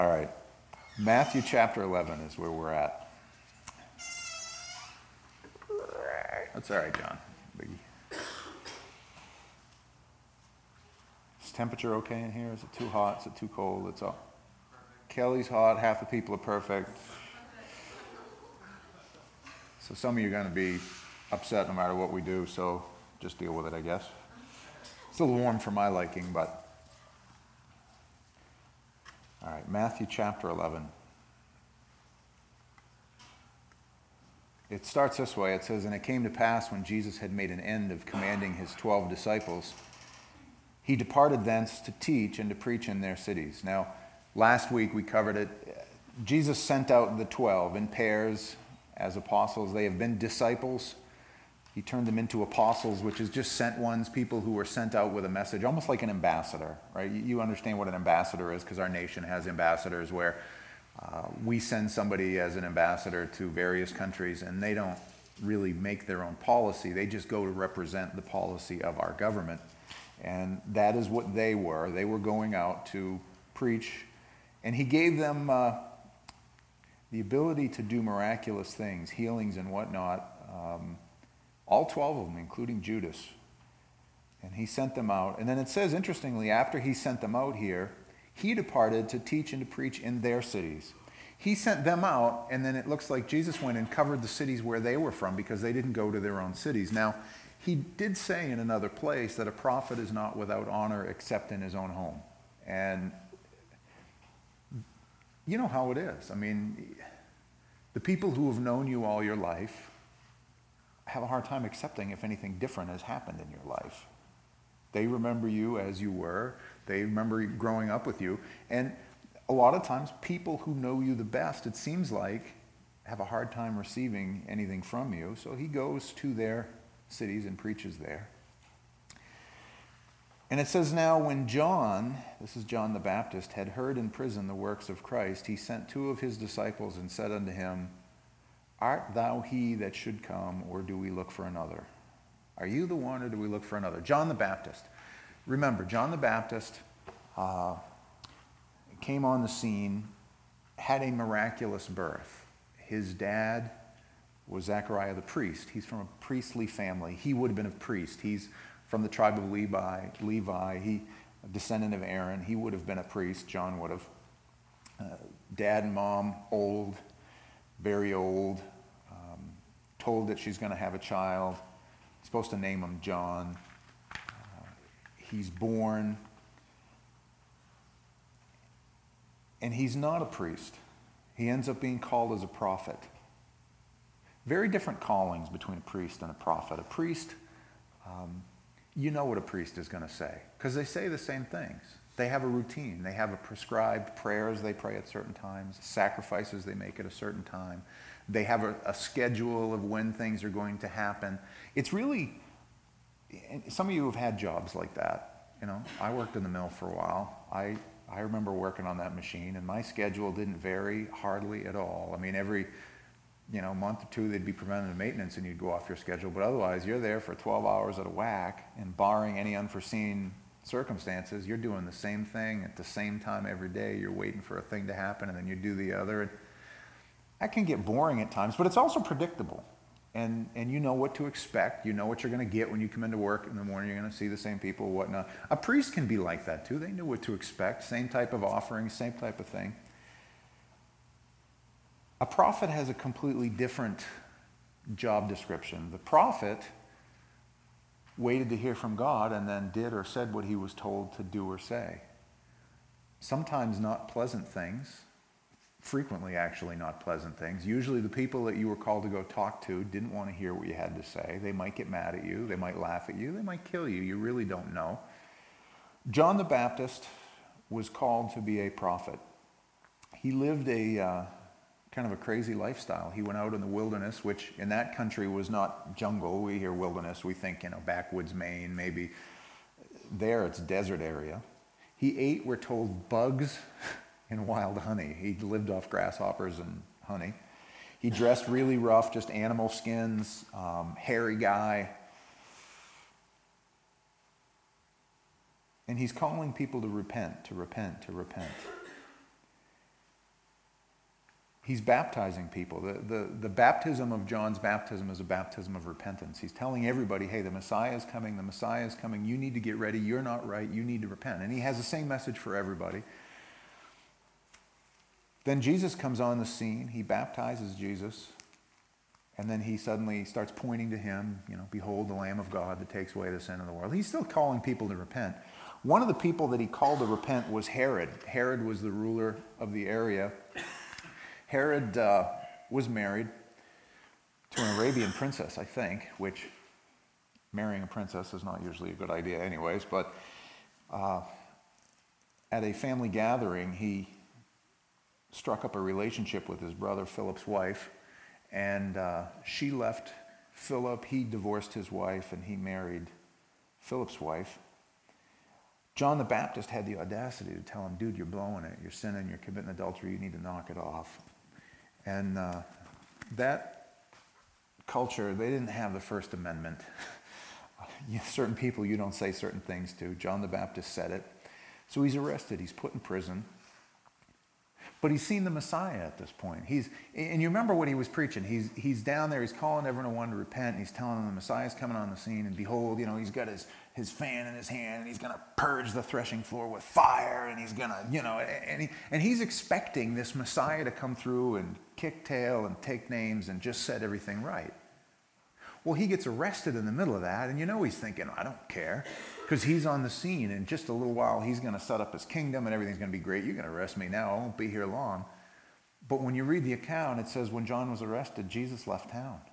All right. Matthew chapter 11 is where we're at. That's all right, John. Biggie. Is temperature okay in here? Is it too hot? Is it too cold? It's all. Kelly's hot. Half the people are perfect. So some of you are going to be upset no matter what we do, so just deal with it, I guess. It's a little warm for my liking, but... All right, Matthew chapter 11. It starts this way. It says, "And it came to pass when Jesus had made an end of commanding his 12 disciples, he departed thence to teach and to preach in their cities." Now, last week we covered it. Jesus sent out the 12 in pairs as apostles. They have been disciples. He turned them into apostles, which is just sent ones, people who were sent out with a message, almost like an ambassador, right? You understand what an ambassador is because our nation has ambassadors where we send somebody as an ambassador to various countries and they don't really make their own policy. They just go to represent the policy of our government. And that is what they were. They were going out to preach. And he gave them the ability to do miraculous things, healings and whatnot. All 12 of them, including Judas. And he sent them out. And then it says, interestingly, after he sent them out here, he departed to teach and to preach in their cities. He sent them out, and then it looks like Jesus went and covered the cities where they were from because they didn't go to their own cities. Now, he did say in another place that a prophet is not without honor except in his own home. And you know how it is. I mean, the people who have known you all your life have a hard time accepting if anything different has happened in your life. They remember you as you were. They remember growing up with you. And a lot of times, people who know you the best, it seems like, have a hard time receiving anything from you. So he goes to their cities and preaches there. And it says, "Now when John," this is John the Baptist, "had heard in prison the works of Christ, he sent 2 of his disciples and said unto him, Art thou he that should come, or do we look for another?" Are you the one, or do we look for another? John the Baptist. Remember, John the Baptist came on the scene, had a miraculous birth. His dad was Zechariah the priest. He's from a priestly family. He would have been a priest. He's from the tribe of Levi. He a descendant of Aaron. He would have been a priest. John would have. Dad and mom, old, very old, told that she's going to have a child. Supposed to name him John. He's born. And he's not a priest. He ends up being called as a prophet. Very different callings between a priest and a prophet. A priest, you know what a priest is going to say, because they say the same things. They have a routine. They have a prescribed prayers they pray at certain times, sacrifices they make at a certain time. They have a schedule of when things are going to happen. It's really, some of you have had jobs like that. You know, I worked in the mill for a while. I remember working on that machine, and my schedule didn't vary hardly at all. I mean, every month or two, they'd be preventative maintenance, and you'd go off your schedule. But otherwise, you're there for 12 hours at a whack, and barring any unforeseen circumstances, you're doing the same thing at the same time every day. You're waiting for a thing to happen, and then you do the other. That can get boring at times, but it's also predictable. And you know what to expect. You know what you're going to get when you come into work in the morning. You're going to see the same people, whatnot. A priest can be like that too. They knew what to expect. Same type of offering, same type of thing. A prophet has a completely different job description. The prophet waited to hear from God and then did or said what he was told to do or say. Sometimes not pleasant things. Frequently, actually, not pleasant things. Usually the people that you were called to go talk to didn't want to hear what you had to say. They might get mad at you. They might laugh at you. They might kill you. You really don't know. John the Baptist was called to be a prophet. He lived a kind of a crazy lifestyle. He went out in the wilderness, which in that country was not jungle. We hear wilderness. We think, backwoods Maine, maybe. There, it's desert area. He ate, we're told, bugs and wild honey. He lived off grasshoppers and honey. He dressed really rough, just animal skins, hairy guy. And he's calling people to repent, to repent, to repent. He's baptizing people. The baptism of John's baptism is a baptism of repentance. He's telling everybody, hey, the Messiah is coming, the Messiah is coming. You need to get ready. You're not right. You need to repent. And he has the same message for everybody. Then Jesus comes on the scene. He baptizes Jesus. And then he suddenly starts pointing to him, behold the Lamb of God that takes away the sin of the world. He's still calling people to repent. One of the people that he called to repent was Herod. Herod was the ruler of the area. Herod was married to an Arabian princess, I think, which marrying a princess is not usually a good idea anyways, but at a family gathering, he struck up a relationship with his brother Philip's wife, and she left Philip. He divorced his wife, and he married Philip's wife. John the Baptist had the audacity to tell him, dude, you're blowing it. You're sinning. You're committing adultery. You need to knock it off. And that culture, they didn't have the First Amendment. Certain people you don't say certain things to. John the Baptist said it. So he's arrested. He's put in prison. But he's seen the Messiah at this point. And you remember what he was preaching. He's down there. He's calling everyone to repent. And he's telling them the Messiah's coming on the scene. And behold, he's got his fan in his hand. And he's going to purge the threshing floor with fire. And he's going to, and he's expecting this Messiah to come through and kick tail and take names and just set everything right. Well, he gets arrested in the middle of that. And he's thinking, I don't care. Because he's on the scene. In just a little while, he's going to set up his kingdom and everything's going to be great. You're going to arrest me now. I won't be here long. But when you read the account, it says when John was arrested, Jesus left town.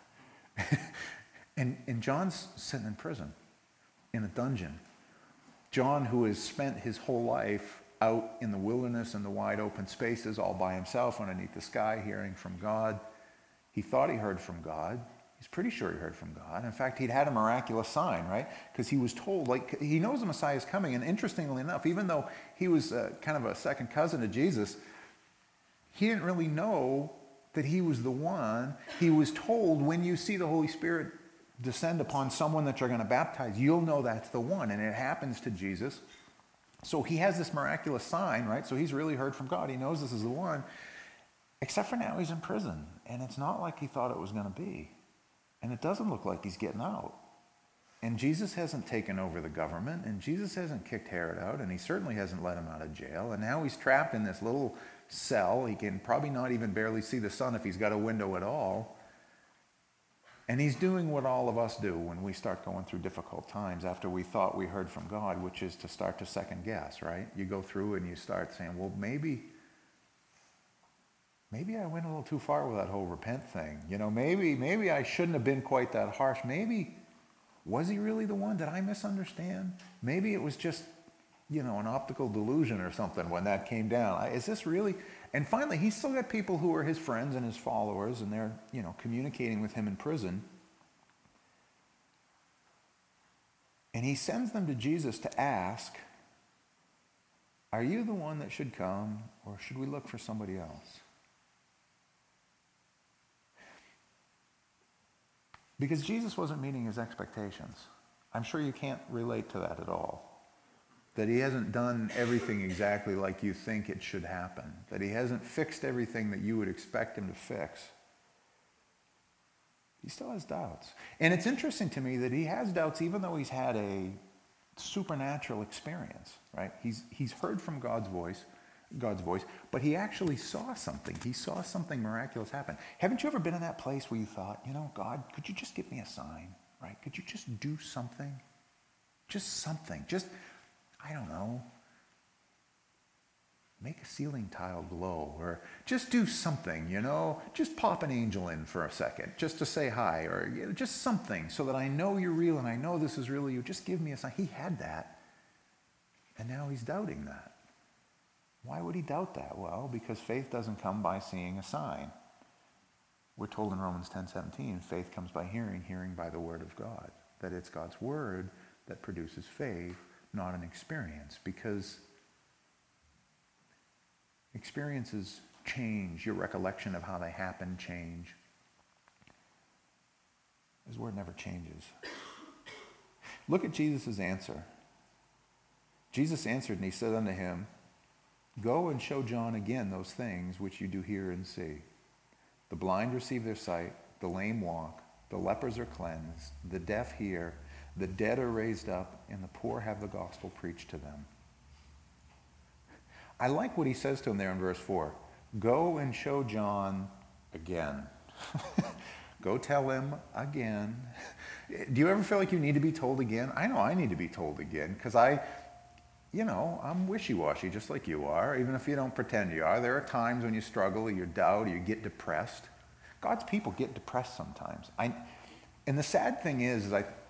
and John's sitting in prison, in a dungeon. John, who has spent his whole life out in the wilderness and the wide open spaces all by himself underneath the sky, hearing from God. He thought he heard from God. He's pretty sure he heard from God. In fact, he'd had a miraculous sign, right? Because he was told, he knows the Messiah is coming. And interestingly enough, even though he was kind of a second cousin to Jesus, he didn't really know that he was the one. He was told, when you see the Holy Spirit descend upon someone that you're going to baptize, you'll know that's the one. And it happens to Jesus. So he has this miraculous sign, right? So he's really heard from God. He knows this is the one. Except for now he's in prison. And it's not like he thought it was going to be. And it doesn't look like he's getting out. And Jesus hasn't taken over the government, and Jesus hasn't kicked Herod out, and he certainly hasn't let him out of jail. And now he's trapped in this little cell. He can probably not even barely see the sun if he's got a window at all. And he's doing what all of us do when we start going through difficult times after we thought we heard from God, which is to start to second guess, right? You go through and you start saying, well, maybe I went a little too far with that whole repent thing. Maybe I shouldn't have been quite that harsh. Maybe, was he really the one? Did I misunderstand? Maybe it was just, an optical delusion or something when that came down. Is this really? And finally, he's still got people who are his friends and his followers, and they're, communicating with him in prison. And he sends them to Jesus to ask, are you the one that should come, or should we look for somebody else? Because Jesus wasn't meeting his expectations. I'm sure you can't relate to that at all. That he hasn't done everything exactly like you think it should happen. That he hasn't fixed everything that you would expect him to fix. He still has doubts. And it's interesting to me that he has doubts even though he's had a supernatural experience, right? He's heard from God's voice, but he actually saw something. He saw something miraculous happen. Haven't you ever been in that place where you thought, God, could you just give me a sign, right? Could you just do something? Just something. Just, I don't know, make a ceiling tile glow, or just do something, just pop an angel in for a second, just to say hi, or just something so that I know you're real and I know this is really you. Just give me a sign. He had that, and now he's doubting that. Why would he doubt that? Well, because faith doesn't come by seeing a sign. We're told in Romans 10:17, faith comes by hearing, hearing by the word of God. That it's God's word that produces faith, not an experience. Because experiences change. Your recollection of how they happened change. His word never changes. Look at Jesus' answer. Jesus answered and he said unto him, Go and show John again those things which you do hear and see. The blind receive their sight, the lame walk, the lepers are cleansed, the deaf hear, the dead are raised up, and the poor have the gospel preached to them. I like what he says to him there in verse 4. Go and show John again. Go tell him again. Do you ever feel like you need to be told again? I know I need to be told again because I'm wishy-washy just like you are, even if you don't pretend you are. There are times when you struggle or you doubt or you get depressed. God's people get depressed sometimes. And the sad thing is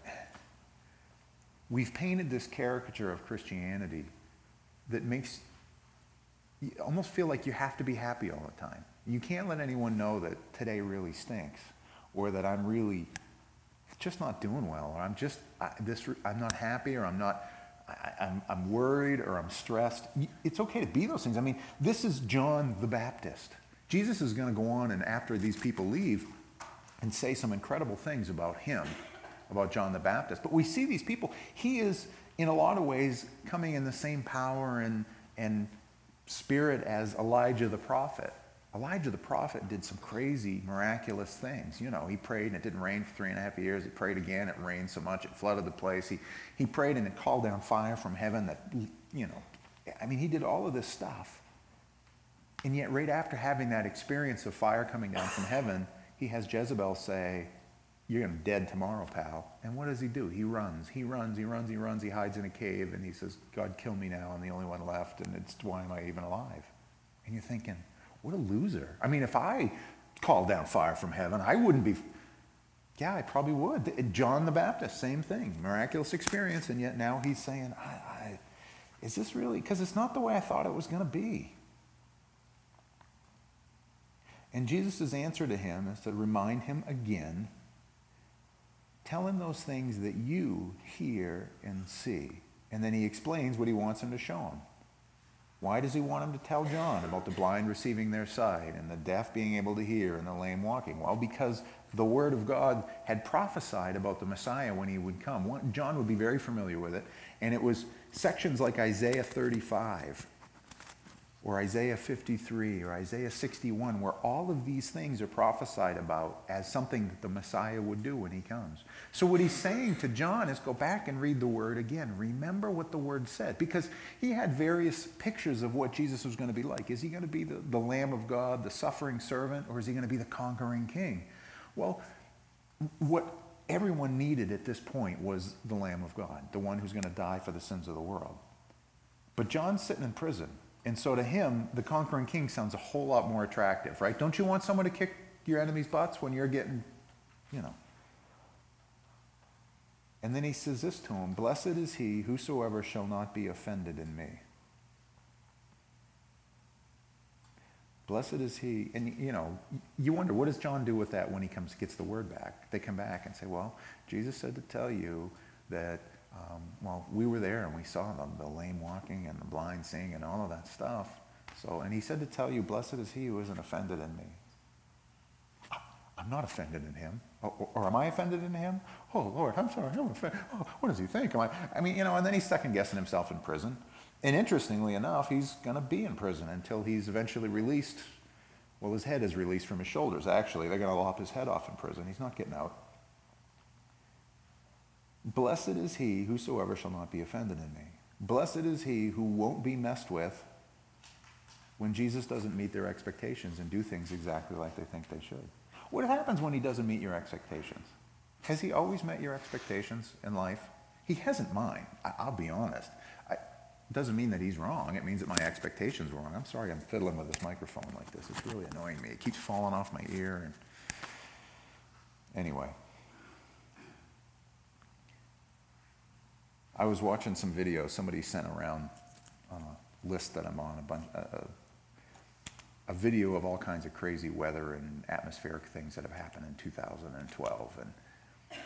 we've painted this caricature of Christianity that makes you almost feel like you have to be happy all the time. You can't let anyone know that today really stinks or that I'm really just not doing well or I'm not happy or I'm worried or I'm stressed. It's okay to be those things. I mean, this is John the Baptist. Jesus is going to go on and after these people leave and say some incredible things about him, about John the Baptist. But we see these people. He is, in a lot of ways, coming in the same power and spirit as Elijah the prophet. Elijah the prophet did some crazy, miraculous things. You know, he prayed and it didn't rain for 3.5 years. He prayed again, it rained so much, it flooded the place. He prayed and it called down fire from heaven that, he did all of this stuff. And yet right after having that experience of fire coming down from heaven, he has Jezebel say, you're going to be dead tomorrow, pal. And what does he do? He runs. He hides in a cave and he says, God, kill me now. I'm the only one left. And why am I even alive? And you're thinking, what a loser. I mean, if I called down fire from heaven, I wouldn't be... Yeah, I probably would. John the Baptist, same thing. Miraculous experience, and yet now he's saying, is this really... Because it's not the way I thought it was going to be. And Jesus' answer to him is to remind him again, tell him those things that you hear and see. And then he explains what he wants him to show him. Why does he want him to tell John about the blind receiving their sight and the deaf being able to hear and the lame walking? Well, because the Word of God had prophesied about the Messiah when he would come. John would be very familiar with it. And it was sections like Isaiah 35 or Isaiah 53 or Isaiah 61 where all of these things are prophesied about as something that the Messiah would do when he comes. So what he's saying to John is go back and read the Word again. Remember what the Word said. Because he had various pictures of what Jesus was going to be like. Is he going to be the Lamb of God, the suffering servant, or is he going to be the conquering king? Well, what everyone needed at this point was the Lamb of God, the one who's going to die for the sins of the world. But John's sitting in prison. And so to him, the conquering king sounds a whole lot more attractive, right? Don't you want someone to kick your enemies' butts when you're getting, And then he says this to him, blessed is he whosoever shall not be offended in me. Blessed is he. And, you wonder, what does John do with that when he gets the word back? They come back and say, well, Jesus said to tell you that, we were there and we saw the lame walking and the blind seeing and all of that stuff. And he said to tell you, blessed is he who isn't offended in me. I'm not offended in him. Or am I offended in him? Oh, Lord, I'm sorry. I'm offended. Oh, what does he think? And then he's second-guessing himself in prison. And interestingly enough, he's going to be in prison until he's eventually released. Well, his head is released from his shoulders, actually. They're going to lop his head off in prison. He's not getting out. Blessed is he whosoever shall not be offended in me. Blessed is he who won't be messed with when Jesus doesn't meet their expectations and do things exactly like they think they should. What happens when he doesn't meet your expectations? Has he always met your expectations in life? He hasn't mine. I'll be honest. It doesn't mean that he's wrong. It means that my expectations were wrong. I'm sorry I'm fiddling with this microphone like this. It's really annoying me. It keeps falling off my ear. Anyway. I was watching some videos somebody sent around on a list that I'm on, a video of all kinds of crazy weather and atmospheric things that have happened in 2012. And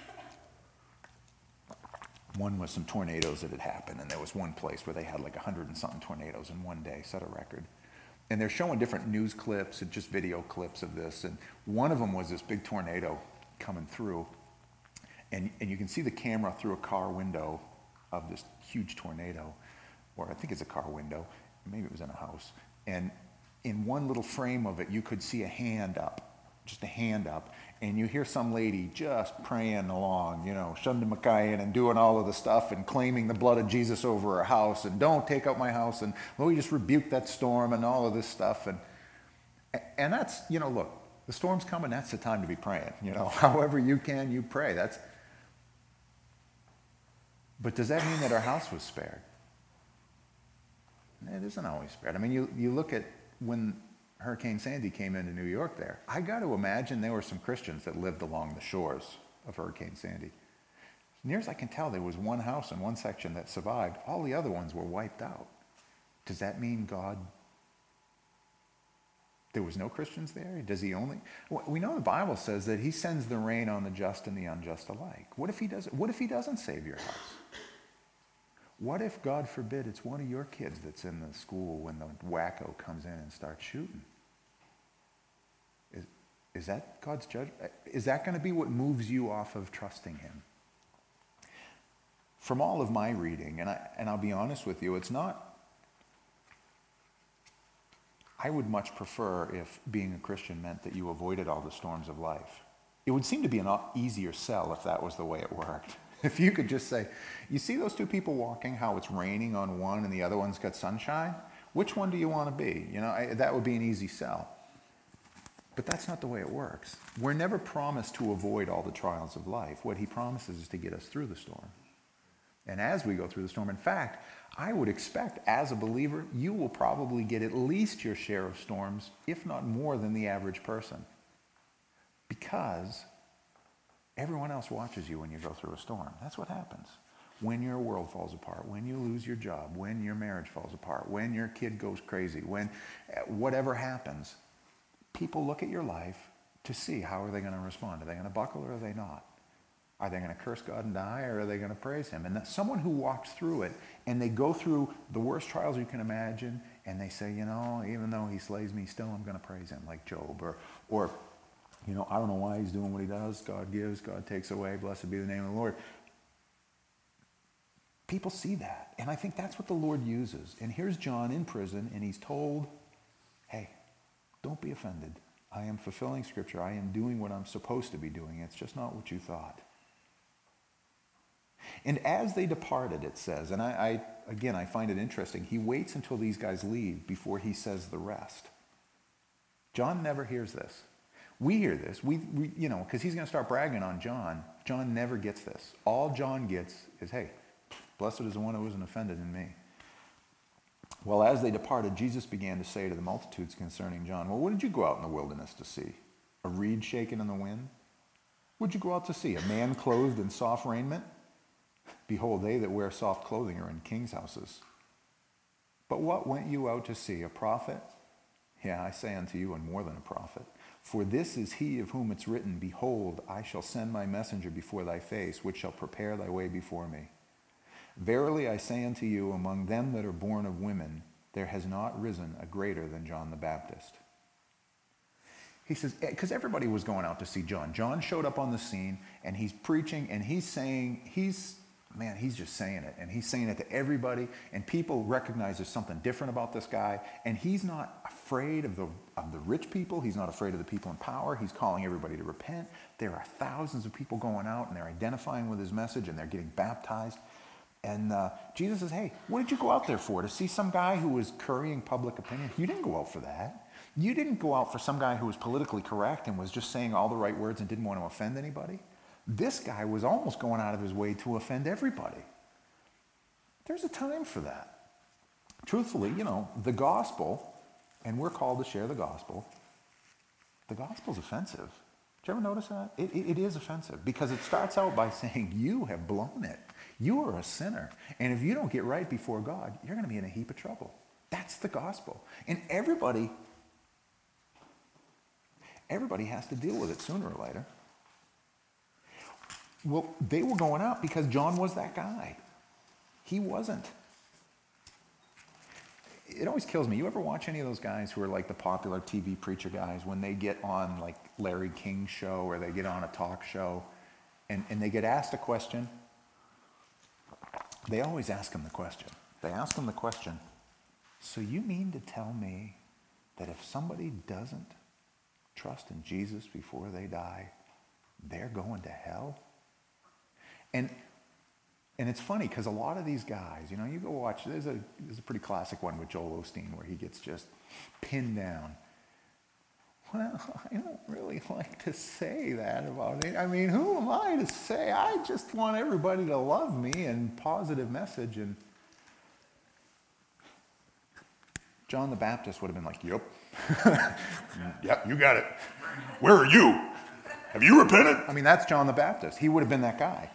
one was some tornadoes that had happened, and there was one place where they had like 100 and something tornadoes in one day, set a record. And they're showing different news clips and just video clips of this. And one of them was this big tornado coming through, and you can see the camera through a car window of this huge tornado, or I think it's a car window, maybe it was in a house, and in one little frame of it, you could see a hand up, just a hand up, and you hear some lady just praying along, Shunda Makayan, and doing all of the stuff and claiming the blood of Jesus over her house, and don't take out my house, and we just rebuke that storm and all of this stuff. And that's, look, the storm's coming, that's the time to be praying. However you can, you pray. But does that mean that our house was spared? It isn't always spared. I mean, you look at when Hurricane Sandy came into New York there, I got to imagine there were some Christians that lived along the shores of Hurricane Sandy. As near as I can tell, there was one house in one section that survived. All the other ones were wiped out. Does that mean there was no Christians there? Does he only? We know the Bible says that he sends the rain on the just and the unjust alike. What if he doesn't save your house? What if, God forbid, it's one of your kids that's in the school when the wacko comes in and starts shooting? Is that God's judgment? Is that going to be what moves you off of trusting him? From all of my reading, and I'll be honest with you, it's not. I would much prefer if being a Christian meant that you avoided all the storms of life. It would seem to be an easier sell if that was the way it worked. If you could just say, you see those two people walking, how it's raining on one and the other one's got sunshine? Which one do you want to be? That would be an easy sell. But that's not the way it works. We're never promised to avoid all the trials of life. What he promises is to get us through the storm. And as we go through the storm, in fact, I would expect as a believer, you will probably get at least your share of storms, if not more than the average person. Because everyone else watches you when you go through a storm. That's what happens. When your world falls apart, when you lose your job, when your marriage falls apart, when your kid goes crazy, when whatever happens, people look at your life to see how are they going to respond. Are they going to buckle or are they not? Are they going to curse God and die or are they going to praise him? And that's someone who walks through it and they go through the worst trials you can imagine and they say, even though he slays me, still I'm going to praise him, like Job. Or I don't know why he's doing what he does. God gives, God takes away. Blessed be the name of the Lord. People see that. And I think that's what the Lord uses. And here's John in prison, and he's told, hey, don't be offended. I am fulfilling Scripture. I am doing what I'm supposed to be doing. It's just not what you thought. And as they departed, it says, and I find it interesting, he waits until these guys leave before he says the rest. John never hears this. We hear this, because he's going to start bragging on John. John never gets this. All John gets is, hey, blessed is the one who isn't offended in me. Well, as they departed, Jesus began to say to the multitudes concerning John, well, what did you go out in the wilderness to see? A reed shaken in the wind? What did you go out to see? A man clothed in soft raiment? Behold, they that wear soft clothing are in kings' houses. But what went you out to see? A prophet? Yeah, I say unto you, and more than a prophet. For this is he of whom it's written, behold, I shall send my messenger before thy face, which shall prepare thy way before me. Verily I say unto you, among them that are born of women, there has not risen a greater than John the Baptist. He says, because everybody was going out to see John. John showed up on the scene, and he's preaching, and he's just saying it. And he's saying it to everybody, and people recognize there's something different about this guy. And he's not afraid of the rich people. He's not afraid of the people in power. He's calling everybody to repent. There are thousands of people going out, and they're identifying with his message, and they're getting baptized. And Jesus says, hey, what did you go out there for? To see some guy who was currying public opinion? You didn't go out for that. You didn't go out for some guy who was politically correct and was just saying all the right words and didn't want to offend anybody. This guy was almost going out of his way to offend everybody. There's a time for that. Truthfully, the gospel, and we're called to share the gospel's offensive. Did you ever notice that? It is offensive because it starts out by saying, you have blown it. You are a sinner. And if you don't get right before God, you're going to be in a heap of trouble. That's the gospel. And everybody has to deal with it sooner or later. Well, they were going out because John was that guy. He wasn't. It always kills me. You ever watch any of those guys who are like the popular TV preacher guys when they get on like Larry King's show or they get on a talk show and they get asked a question? They always ask him the question. They ask him the question, So you mean to tell me that if somebody doesn't trust in Jesus before they die, they're going to hell? And it's funny because a lot of these guys, you go watch, there's a pretty classic one with Joel Osteen where he gets just pinned down. Well, I don't really like to say that about it. I mean, who am I to say? I just want everybody to love me and positive message. And John the Baptist would have been like, yep. Yep, you got it. Where are you? Have you repented? I mean, that's John the Baptist. He would have been that guy.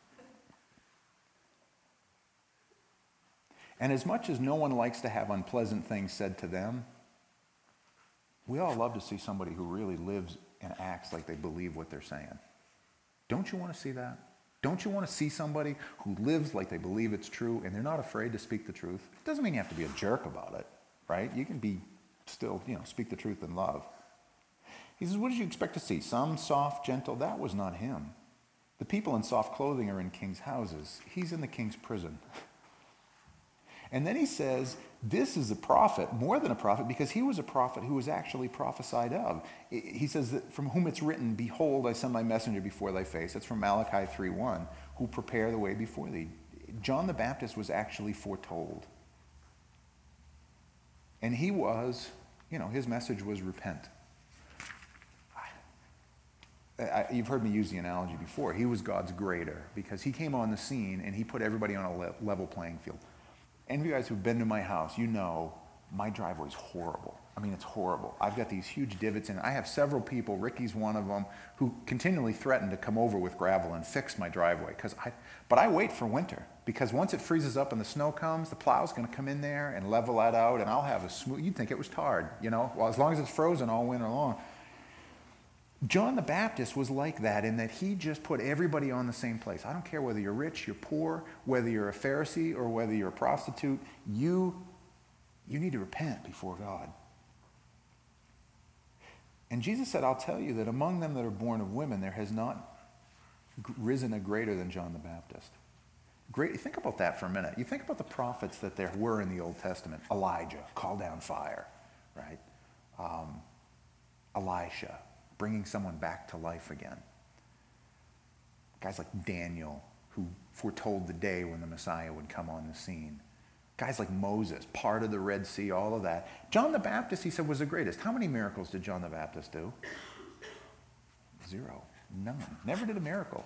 And as much as no one likes to have unpleasant things said to them, we all love to see somebody who really lives and acts like they believe what they're saying. Don't you want to see that? Don't you want to see somebody who lives like they believe it's true and they're not afraid to speak the truth? It doesn't mean you have to be a jerk about it, right? You can be still, speak the truth in love. He says, what did you expect to see? Some soft, gentle? That was not him. The people in soft clothing are in king's houses. He's in the king's prison. And then he says, this is a prophet, more than a prophet, because he was a prophet who was actually prophesied of. He says that from whom it's written, behold, I send my messenger before thy face. That's from Malachi 3:1, who prepare the way before thee. John the Baptist was actually foretold. And he was, his message was repent. You've heard me use the analogy before. He was God's grader because he came on the scene and he put everybody on a level playing field. Any of you guys who've been to my house, my driveway's horrible. I mean, it's horrible. I've got these huge divots in it. I have several people, Ricky's one of them, who continually threaten to come over with gravel and fix my driveway. But I wait for winter because once it freezes up and the snow comes, the plow's going to come in there and level that out, and I'll have a smooth. You'd think it was tarred, Well, as long as it's frozen all winter long. John the Baptist was like that in that he just put everybody on the same place. I don't care whether you're rich, you're poor, whether you're a Pharisee or whether you're a prostitute, you need to repent before God. And Jesus said, I'll tell you that among them that are born of women, there has not risen a greater than John the Baptist. Think about that for a minute. You think about the prophets that there were in the Old Testament. Elijah, called down fire, right? Elisha, bringing someone back to life again. Guys like Daniel, who foretold the day when the Messiah would come on the scene. Guys like Moses, part of the Red Sea, all of that. John the Baptist, he said, was the greatest. How many miracles did John the Baptist do? 0. None. Never did a miracle.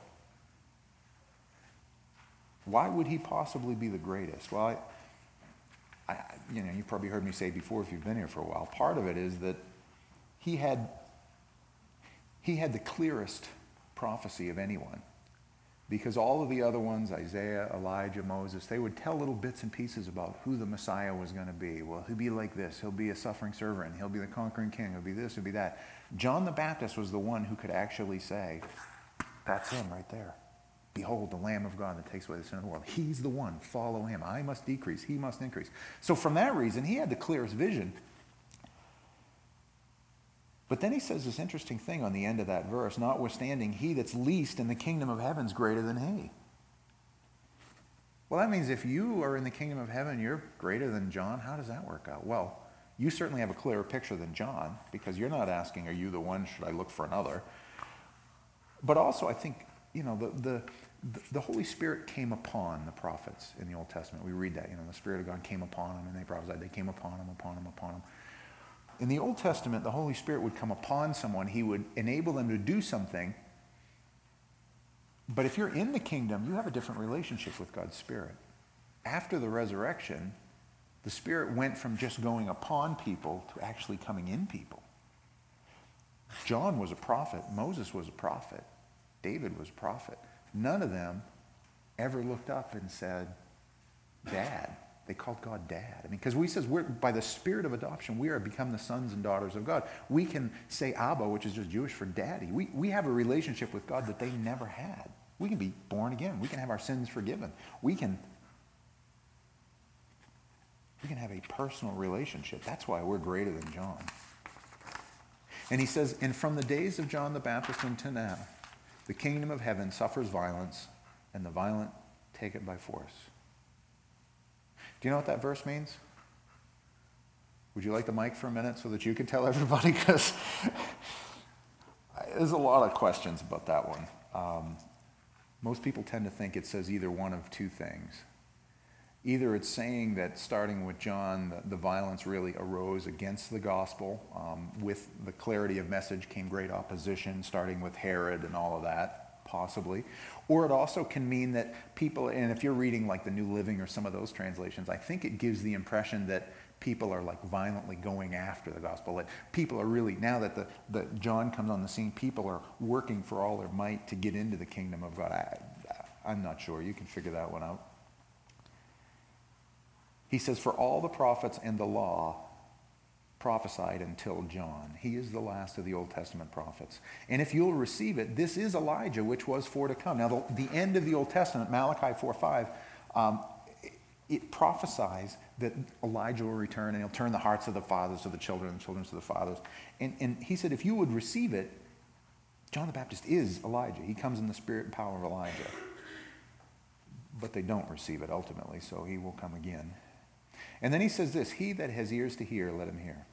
Why would he possibly be the greatest? Well, you've probably heard me say before if you've been here for a while, part of it is that he had the clearest prophecy of anyone. Because all of the other ones, Isaiah, Elijah, Moses, they would tell little bits and pieces about who the Messiah was going to be. Well, he'll be like this. He'll be a suffering servant. He'll be the conquering king. He'll be this. He'll be that. John the Baptist was the one who could actually say, that's him right there. Behold, the Lamb of God that takes away the sin of the world. He's the one. Follow him. I must decrease. He must increase. So from that reason, he had the clearest vision. But then he says this interesting thing on the end of that verse, notwithstanding, he that's least in the kingdom of heaven is greater than he. Well, that means if you are in the kingdom of heaven, you're greater than John. How does that work out? Well, you certainly have a clearer picture than John, because you're not asking, are you the one, should I look for another? But also, I think, the Holy Spirit came upon the prophets in the Old Testament. We read that, the Spirit of God came upon them, and they prophesied. They came upon them. In the Old Testament, the Holy Spirit would come upon someone. He would enable them to do something. But if you're in the kingdom, you have a different relationship with God's Spirit. After the resurrection, the Spirit went from just going upon people to actually coming in people. John was a prophet. Moses was a prophet. David was a prophet. None of them ever looked up and said, Dad. They called God Dad. Because he says by the Spirit of adoption, we are become the sons and daughters of God. We can say Abba, which is just Jewish for daddy. We have a relationship with God that they never had. We can be born again. We can have our sins forgiven. We can have a personal relationship. That's why we're greater than John. And he says, and from the days of John the Baptist until now, the kingdom of heaven suffers violence, and the violent take it by force. Do you know what that verse means? Would you like the mic for a minute so that you can tell everybody? Because there's a lot of questions about that one. Most people tend to think it says either one of two things. Either it's saying that starting with John, the violence really arose against the gospel. With the clarity of message came great opposition, starting with Herod and all of that, possibly. Or it also can mean that people, and if you're reading like the New Living or some of those translations, I think it gives the impression that people are like violently going after the gospel. That people are really, now that the John comes on the scene, people are working for all their might to get into the kingdom of God. I'm not sure. You can figure that one out. He says, for all the prophets and the law prophesied until John. He is the last of the Old Testament prophets. And if you'll receive it, this is Elijah, which was for to come. Now, the end of the Old Testament, Malachi 4:5, it prophesies that Elijah will return and he'll turn the hearts of the fathers to the children and the children to the fathers. And he said, if you would receive it, John the Baptist is Elijah. He comes in the spirit and power of Elijah. But they don't receive it ultimately, so he will come again. And then he says this, he that has ears to hear, let him hear.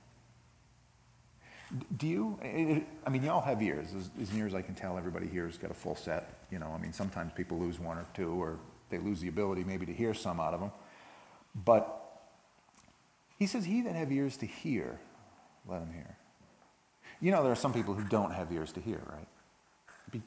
Do you? I mean, y'all have ears. As near as I can tell, everybody here has got a full set. You know, I mean, sometimes people lose one or two, or they lose the ability maybe to hear some out of them. But he says, he that have ears to hear, let him hear. You know, there are some people who don't have ears to hear, right?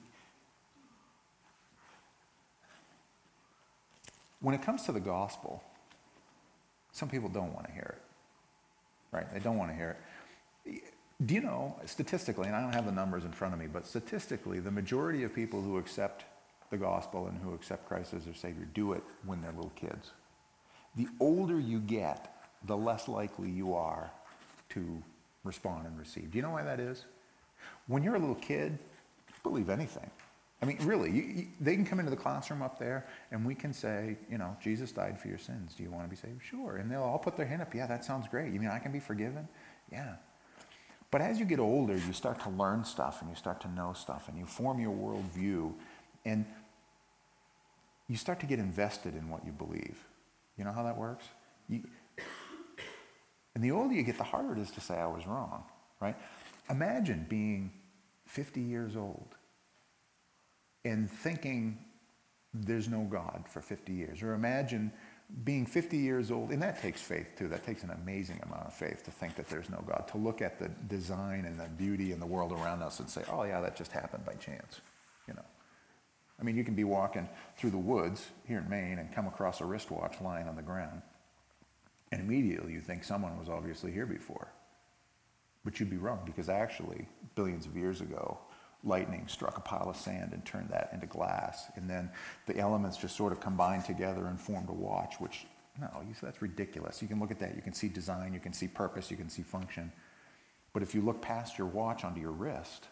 When it comes to the gospel, some people don't want to hear it, right? They don't want to hear it. Do you know, statistically, and I don't have the numbers in front of me, but statistically, the majority of people who accept the gospel and who accept Christ as their Savior do it when they're little kids. The older you get, the less likely you are to respond and receive. Do you know why that is? When you're a little kid, believe anything. I mean, really, they can come into the classroom up there and we can say, you know, Jesus died for your sins. Do you want to be saved? Sure. And they'll all put their hand up. Yeah, that sounds great. You mean I can be forgiven? Yeah. But as you get older, you start to learn stuff and you start to know stuff and you form your worldview and you start to get invested in what you believe. You know how that works? And the older you get, the harder it is to say I was wrong, right? Imagine being 50 years old and thinking there's no God for 50 years. Or imagine being 50 years old, and that takes faith too. That takes an amazing amount of faith to think that there's no God, to look at the design and the beauty in the world around us and say, oh yeah, that just happened by chance, you know. I mean, you can be walking through the woods here in Maine and come across a wristwatch lying on the ground, and immediately you think someone was obviously here before. But you'd be wrong, because actually, billions of years ago, lightning struck a pile of sand and turned that into glass. And then the elements just sort of combined together and formed a watch, which, no, you say that's ridiculous. You can look at that, you can see design, you can see purpose, you can see function. But if you look past your watch onto your wrist,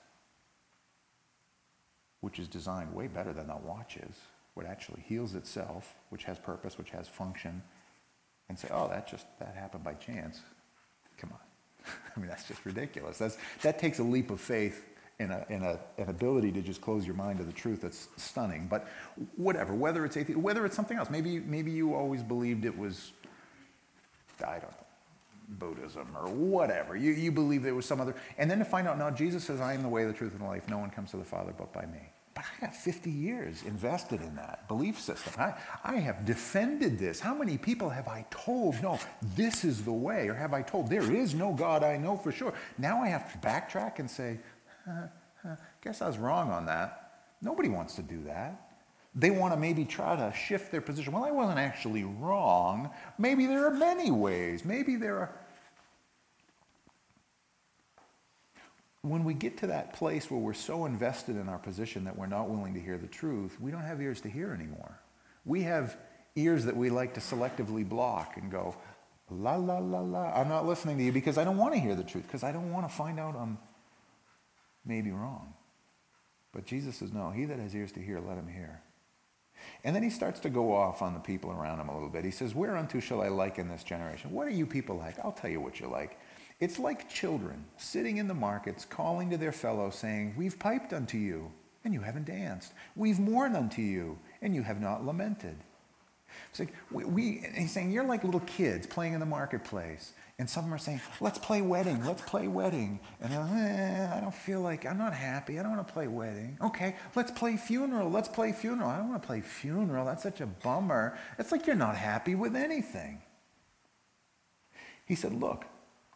which is designed way better than that watch is, what actually heals itself, which has purpose, which has function, and say, oh, that happened by chance. Come on. I mean, that's just ridiculous. That takes a leap of faith and an ability to just close your mind to the truth that's stunning. But whatever, whether it's atheist, whether it's something else, maybe you always believed it was, I don't know, Buddhism or whatever. You believe there was some other, and then to find out, no, Jesus says, I am the way, the truth, and the life. No one comes to the Father but by me. But I have 50 years invested in that belief system. I have defended this. How many people have I told, no, this is the way? Or have I told, there is no God, I know for sure. Now I have to backtrack and say, guess I was wrong on that. Nobody wants to do that. They want to maybe try to shift their position. Well, I wasn't actually wrong. Maybe there are many ways. Maybe there are. When we get to that place where we're so invested in our position that we're not willing to hear the truth, we don't have ears to hear anymore. We have ears that we like to selectively block and go, la, la, la, la. I'm not listening to you because I don't want to hear the truth, because I don't want to find out I'm maybe wrong. But Jesus says, no, he that has ears to hear, let him hear. And then he starts to go off on the people around him a little bit. He says, whereunto shall I liken this generation? What are you people like? I'll tell you what you're like. It's like children sitting in the markets, calling to their fellows, saying, we've piped unto you, and you haven't danced. We've mourned unto you, and you have not lamented. It's like, and he's saying, you're like little kids playing in the marketplace. And some of them are saying, let's play wedding, let's play wedding. And I don't feel like, I'm not happy, I don't want to play wedding. Okay, let's play funeral, let's play funeral. I don't want to play funeral, that's such a bummer. It's like you're not happy with anything. He said, look.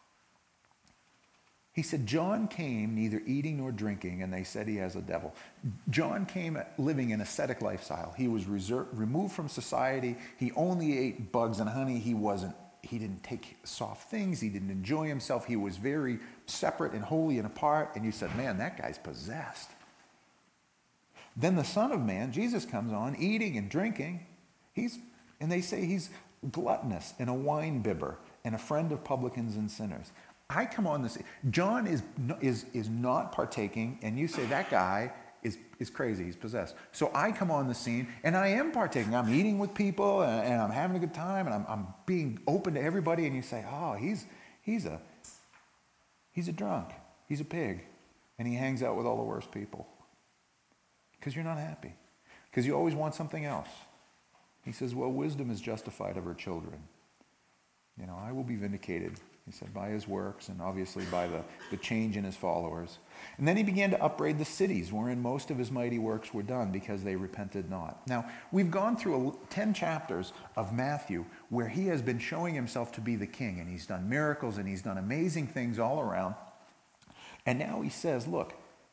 He said, John came neither eating nor drinking, and they said he has a devil. John came living an ascetic lifestyle. He was removed from society. He only ate bugs and honey. He didn't take soft things. He didn't enjoy himself. He was very separate and holy and apart. And you said, man, that guy's possessed. Then the Son of Man, Jesus, comes on, eating and drinking. And they say he's gluttonous and a wine bibber and a friend of publicans and sinners. I come on this. John is not partaking, and you say that guy is crazy. He's possessed. So I come on the scene, and I am partaking. I'm eating with people, and I'm having a good time, and I'm being open to everybody. And you say, oh, he's a drunk. He's a pig, and he hangs out with all the worst people. Because you're not happy. Because you always want something else. He says, well, wisdom is justified of her children. I will be vindicated. He said, by his works, and obviously by the change in his followers. And then he began to upbraid the cities wherein most of his mighty works were done because they repented not. Now, we've gone through 10 chapters of Matthew where he has been showing himself to be the king, and he's done miracles, and he's done amazing things all around. And now he says, look,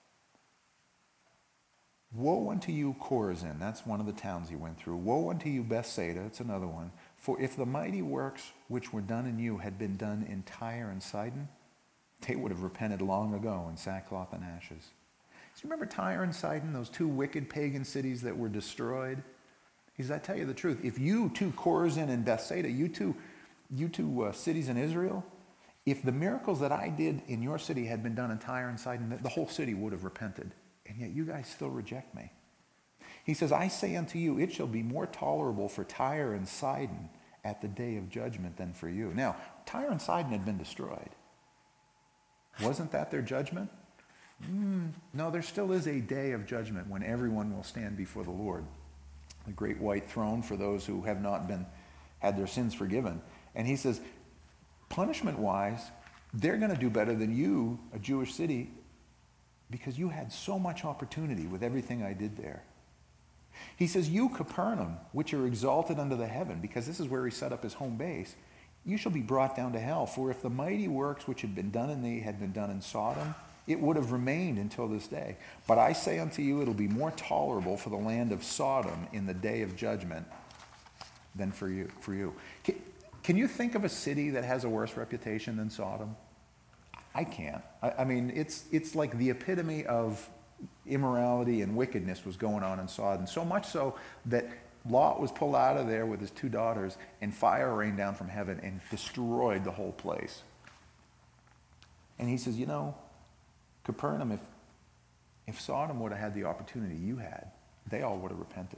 woe unto you, Chorazin. That's one of the towns he went through. Woe unto you, Bethsaida. It's another one. For if the mighty works which were done in you had been done in Tyre and Sidon, they would have repented long ago in sackcloth and ashes. Do you remember Tyre and Sidon, those two wicked pagan cities that were destroyed? He says, I tell you the truth. If you two, Chorazin and Bethsaida, you two cities in Israel, if the miracles that I did in your city had been done in Tyre and Sidon, the whole city would have repented. And yet you guys still reject me. He says, I say unto you, it shall be more tolerable for Tyre and Sidon at the day of judgment than for you. Now, Tyre and Sidon had been destroyed. Wasn't that their judgment? No, there still is a day of judgment when everyone will stand before the Lord. The great white throne for those who have not had their sins forgiven. And he says, punishment-wise, they're going to do better than you, a Jewish city, because you had so much opportunity with everything I did there. He says, you, Capernaum, which are exalted unto the heaven, because this is where he set up his home base, you shall be brought down to hell. For if the mighty works which had been done in thee had been done in Sodom, it would have remained until this day. But I say unto you, it'll be more tolerable for the land of Sodom in the day of judgment than for you. Can you think of a city that has a worse reputation than Sodom? I can't. I mean, it's like the epitome of immorality and wickedness was going on in Sodom. So much so that Lot was pulled out of there with his 2 daughters, and fire rained down from heaven and destroyed the whole place. And he says, Capernaum, if Sodom would have had the opportunity you had, they all would have repented.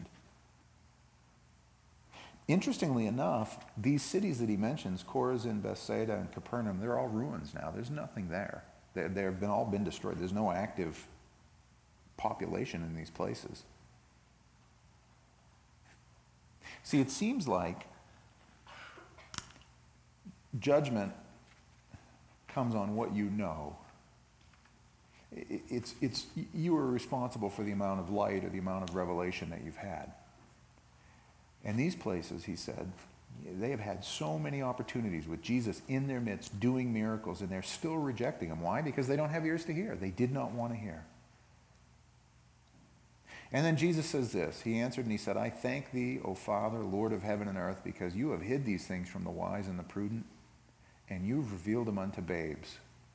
Interestingly enough, these cities that he mentions, Chorazin, Bethsaida, and Capernaum, they're all ruins now. There's nothing there. They've all been destroyed. There's no active population in these places. See, it seems like judgment comes on what you know. It's you are responsible for the amount of light or the amount of revelation that you've had. And these places, he said, they have had so many opportunities with Jesus in their midst doing miracles, and they're still rejecting him. Why? Because they don't have ears to hear. They did not want to hear. And then Jesus says this. He answered and he said, I thank thee, O Father, Lord of heaven and earth, because you have hid these things from the wise and the prudent, and you've revealed them unto babes.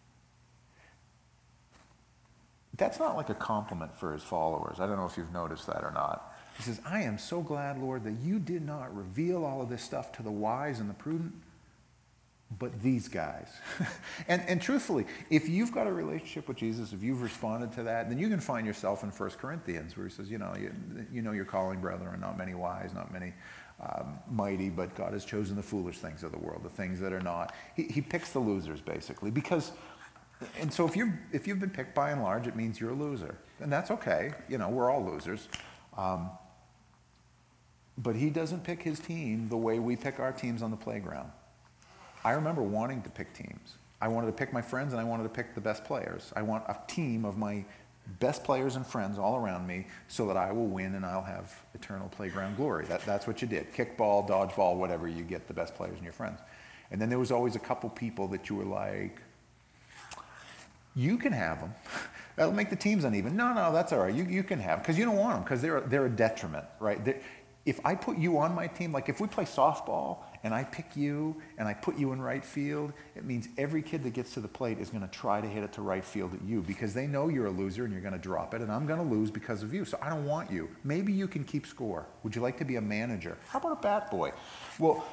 That's not like a compliment for his followers. I don't know if you've noticed that or not. He says, I am so glad, Lord, that you did not reveal all of this stuff to the wise and the prudent, but these guys. and truthfully, if you've got a relationship with Jesus, if you've responded to that, then you can find yourself in 1 Corinthians where he says, you know your calling, brethren, not many wise, not many mighty, but God has chosen the foolish things of the world, the things that are not. He picks the losers, basically, because, and so if you've been picked by and large, it means you're a loser. And that's okay. We're all losers. But he doesn't pick his team the way we pick our teams on the playground. I remember wanting to pick teams. I wanted to pick my friends, and I wanted to pick the best players. I want a team of my best players and friends all around me so that I will win and I'll have eternal playground glory. That's what you did. Kickball, dodgeball, whatever, you get the best players and your friends. And then there was always a couple people that you were like, you can have them. That'll make the teams uneven. No, that's all right. You can have them because you don't want them because they're a detriment, right? If I put you on my team, like if we play softball and I pick you and I put you in right field, it means every kid that gets to the plate is going to try to hit it to right field at you because they know you're a loser and you're going to drop it, and I'm going to lose because of you. So I don't want you. Maybe you can keep score. Would you like to be a manager? How about a bat boy? Well,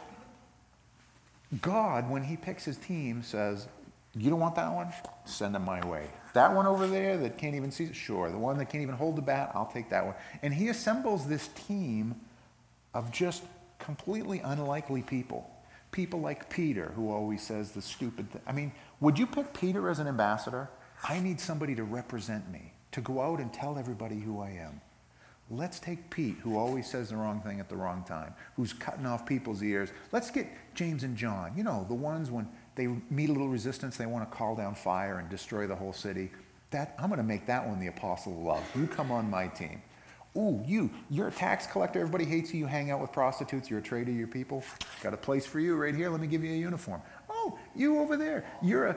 God, when he picks his team, says, you don't want that one? Send them my way. That one over there that can't even see it? Sure. The one that can't even hold the bat? I'll take that one. And he assembles this team of just completely unlikely people. People like Peter, who always says the stupid thing. I mean, would you pick Peter as an ambassador? I need somebody to represent me, to go out and tell everybody who I am. Let's take Pete, who always says the wrong thing at the wrong time, who's cutting off people's ears. Let's get James and John, the ones when they meet a little resistance, they want to call down fire and destroy the whole city. I'm going to make that one the apostle of love. You come on my team. Ooh, you're a tax collector. Everybody hates you. You hang out with prostitutes. You're a traitor to your people. Got a place for you right here. Let me give you a uniform. Oh, you over there. You're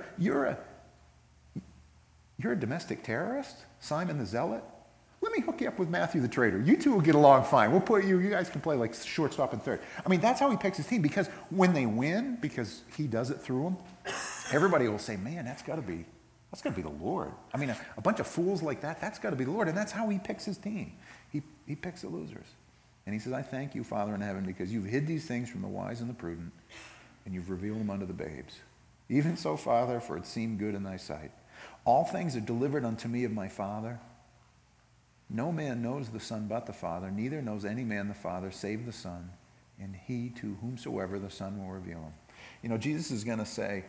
a domestic terrorist? Simon the Zealot? Let me hook you up with Matthew the traitor. You two will get along fine. We'll put you guys can play like shortstop and third. I mean, that's how he picks his team because when they win, because he does it through them, everybody will say, man, that's got to be the Lord. I mean, a bunch of fools like that's got to be the Lord. And that's how he picks his team. He picks the losers. And he says, I thank you, Father in heaven, because you've hid these things from the wise and the prudent, and you've revealed them unto the babes. Even so, Father, for it seemed good in thy sight. All things are delivered unto me of my Father. No man knows the Son but the Father, neither knows any man the Father save the Son, and he to whomsoever the Son will reveal him. Jesus is going to say,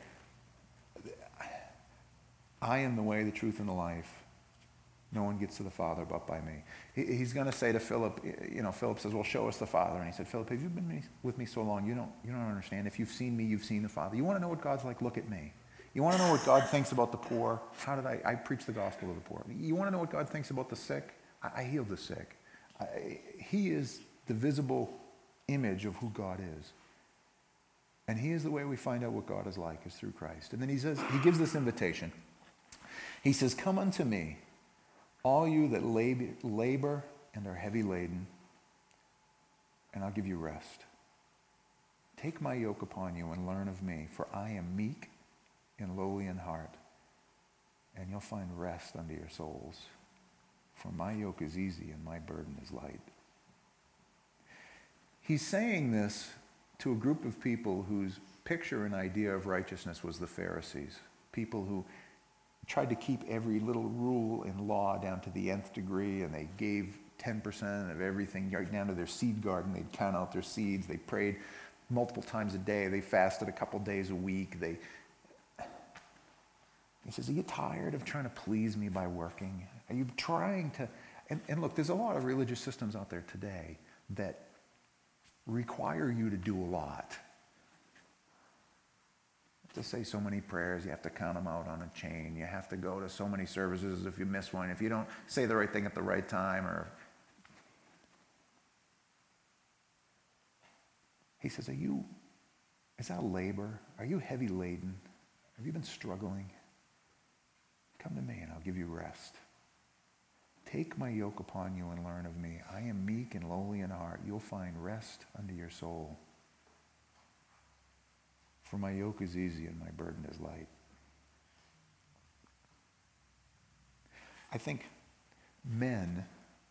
I am the way, the truth, and the life. No one gets to the Father but by me. He's going to say to Philip, Philip says, well, show us the Father. And he said, Philip, have you been with me so long? You don't understand. If you've seen me, you've seen the Father. You want to know what God's like? Look at me. You want to know what God thinks about the poor? How did I preach the gospel to the poor? You want to know what God thinks about the sick? I healed the sick. He is the visible image of who God is. And he is the way we find out what God is like, is through Christ. And then he gives this invitation. He says, come unto me, all you that labor and are heavy laden, and I'll give you rest. Take my yoke upon you and learn of me, for I am meek and lowly in heart, and you'll find rest unto your souls. For my yoke is easy and my burden is light. He's saying this to a group of people whose picture and idea of righteousness was the Pharisees, people who tried to keep every little rule and law down to the nth degree, and they gave 10% of everything right down to their seed garden. They'd count out their seeds. They prayed multiple times a day. They fasted a couple days a week. He says, are you tired of trying to please me by working? Are you trying to... And look, there's a lot of religious systems out there today that require you to do a lot. You have to say so many prayers. You have to count them out on a chain. You have to go to so many services if you miss one. If you don't say the right thing at the right time, or... He says, is that a labor? Are you heavy laden? Have you been struggling? Come to me and I'll give you rest. Take my yoke upon you and learn of me. I am meek and lowly in heart. You'll find rest unto your soul. For my yoke is easy and my burden is light. I think men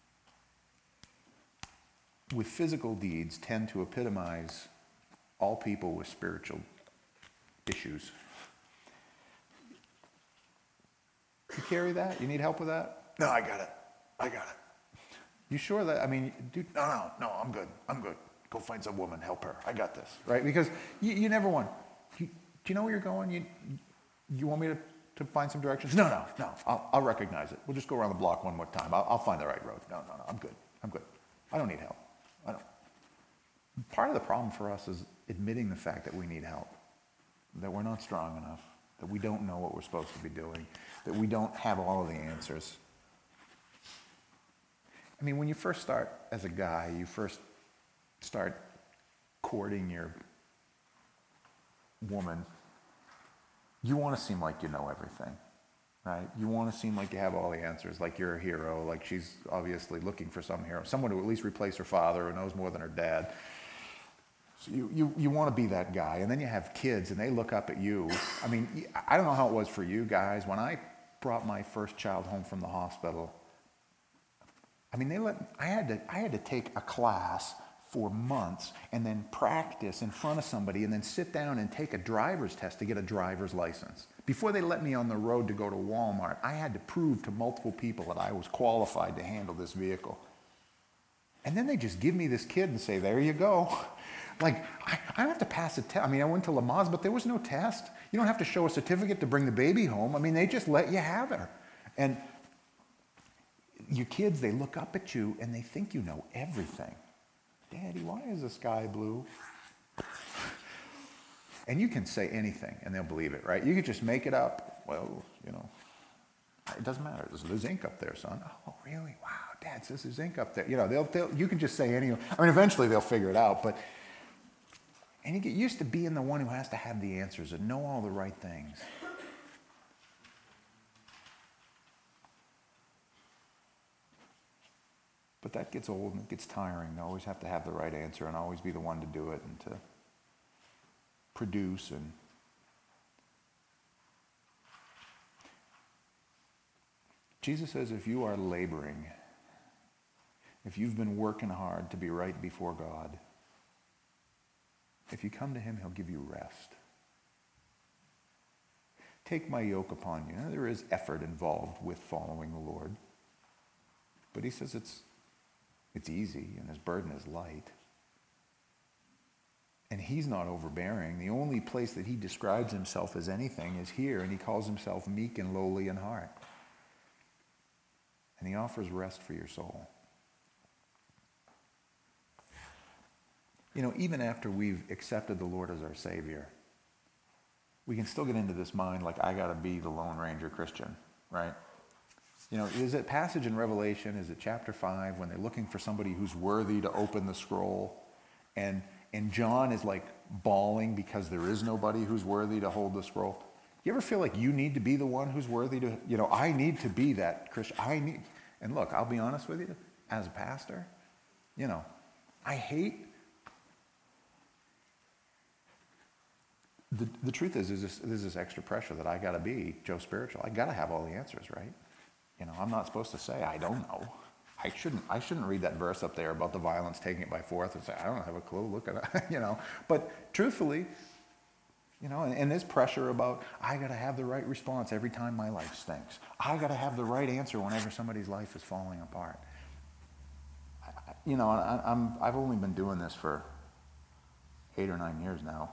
with physical deeds tend to epitomize all people with spiritual issues. You carry that? You need help with that? No, I got it. You sure that, dude, no, I'm good. Go find some woman, help her. I got this, right? Because you never want, do you know where you're going? You want me to find some directions? No, I'll recognize it. We'll just go around the block one more time. I'll find the right road. No, I'm good. I don't need help. I don't. Part of the problem for us is admitting the fact that we need help, that we're not strong enough, that we don't know what we're supposed to be doing, that we don't have all of the answers. I mean, when you first start as a guy, you first start courting your woman, you want to seem like you know everything, right? You want to seem like you have all the answers, like you're a hero, like she's obviously looking for some hero, someone to at least replace her father who knows more than her dad. So you want to be that guy, and then you have kids, and they look up at you. I mean, I don't know how it was for you guys. When I brought my first child home from the hospital, I mean, I had to take a class for months and then practice in front of somebody and then sit down and take a driver's test to get a driver's license. Before they let me on the road to go to Walmart, I had to prove to multiple people that I was qualified to handle this vehicle. And then they just give me this kid and say, there you go. Like, I don't have to pass a test. I mean, I went to Lamaze, but there was no test. You don't have to show a certificate to bring the baby home. I mean, they just let you have her. And your kids, they look up at you and they think you know everything. Daddy, why is the sky blue? And you can say anything and they'll believe it, right? You could just make it up. Well, you know, it doesn't matter. There's ink up there, son. Oh, really? Wow, Dad says there's ink up there. You know, you can just say anything. I mean, eventually they'll figure it out, but and you get used to being the one who has to have the answers and know all the right things. But that gets old and it gets tiring to always have to have the right answer and always be the one to do it and to produce. And Jesus says if you are laboring, if you've been working hard to be right before God, if you come to him, he'll give you rest. Take my yoke upon you. Now, there is effort involved with following the Lord. But he says it's easy and his burden is light. And he's not overbearing. The only place that he describes himself as anything is here, and he calls himself meek and lowly in heart. And he offers rest for your soul. You know, even after we've accepted the Lord as our Savior, we can still get into this mind like, I got to be the Lone Ranger Christian, right? You know, is it passage in Revelation, is it chapter 5, when they're looking for somebody who's worthy to open the scroll, and John is like bawling because there is nobody who's worthy to hold the scroll? You ever feel like you need to be the one who's worthy to, you know, I need to be that Christian. And look, I'll be honest with you, as a pastor, you know, I hate. The truth is there's this extra pressure that I got to be Joe Spiritual. I got to have all the answers, right? You know, I'm not supposed to say I don't know. I shouldn't read that verse up there about the violence taking it by force and say I don't have a clue. Look at it, you know. But truthfully, you know, and there's pressure about I got to have the right response every time my life stinks. I got to have the right answer whenever somebody's life is falling apart. You know, I've only been doing this for 8 or 9 years now.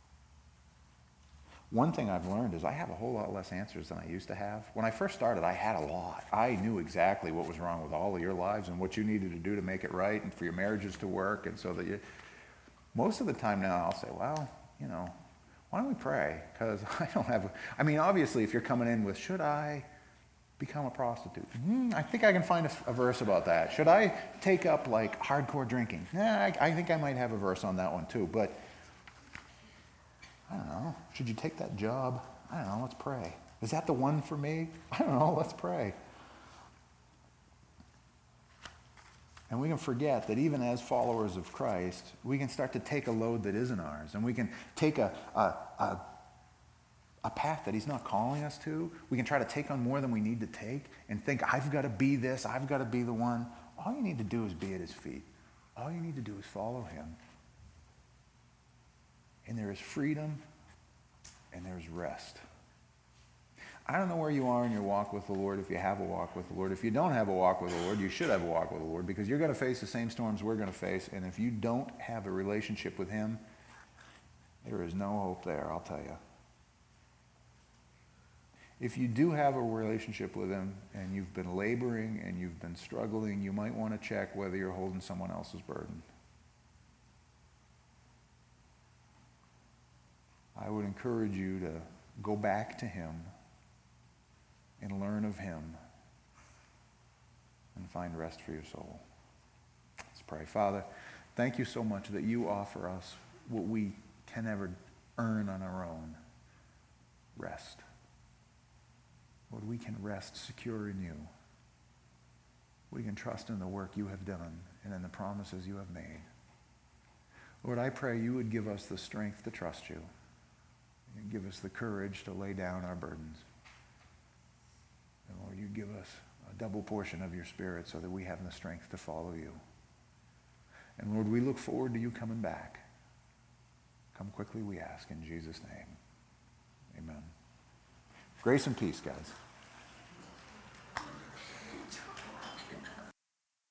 One thing I've learned is I have a whole lot less answers than I used to have. When I first started, I had a lot. I knew exactly what was wrong with all of your lives and what you needed to do to make it right and for your marriages to work. And so that most of the time now I'll say, well, you know, why don't we pray? Because I mean, obviously if you're coming in with, should I become a prostitute? I think I can find a verse about that. Should I take up like hardcore drinking? I think I might have a verse on that one too. But I don't know. Should you take that job? I don't know. Let's pray. Is that the one for me? I don't know. Let's pray. And we can forget that even as followers of Christ, we can start to take a load that isn't ours. And we can take a path that he's not calling us to. We can try to take on more than we need to take and think, I've got to be this. I've got to be the one. All you need to do is be at his feet. All you need to do is follow him. And there is freedom, and there's rest. I don't know where you are in your walk with the Lord, if you have a walk with the Lord. If you don't have a walk with the Lord, you should have a walk with the Lord, because you're going to face the same storms we're going to face, and if you don't have a relationship with him, there is no hope there, I'll tell you. If you do have a relationship with him, and you've been laboring, and you've been struggling, you might want to check whether you're holding someone else's burden. I would encourage you to go back to him and learn of him and find rest for your soul. Let's pray. Father, thank you so much that you offer us what we can never earn on our own. Rest. Lord, we can rest secure in you. We can trust in the work you have done and in the promises you have made. Lord, I pray you would give us the strength to trust you and give us the courage to lay down our burdens. And Lord, you give us a double portion of your Spirit so that we have the strength to follow you. And Lord, we look forward to you coming back. Come quickly, we ask, in Jesus' name. Amen. Grace and peace, guys.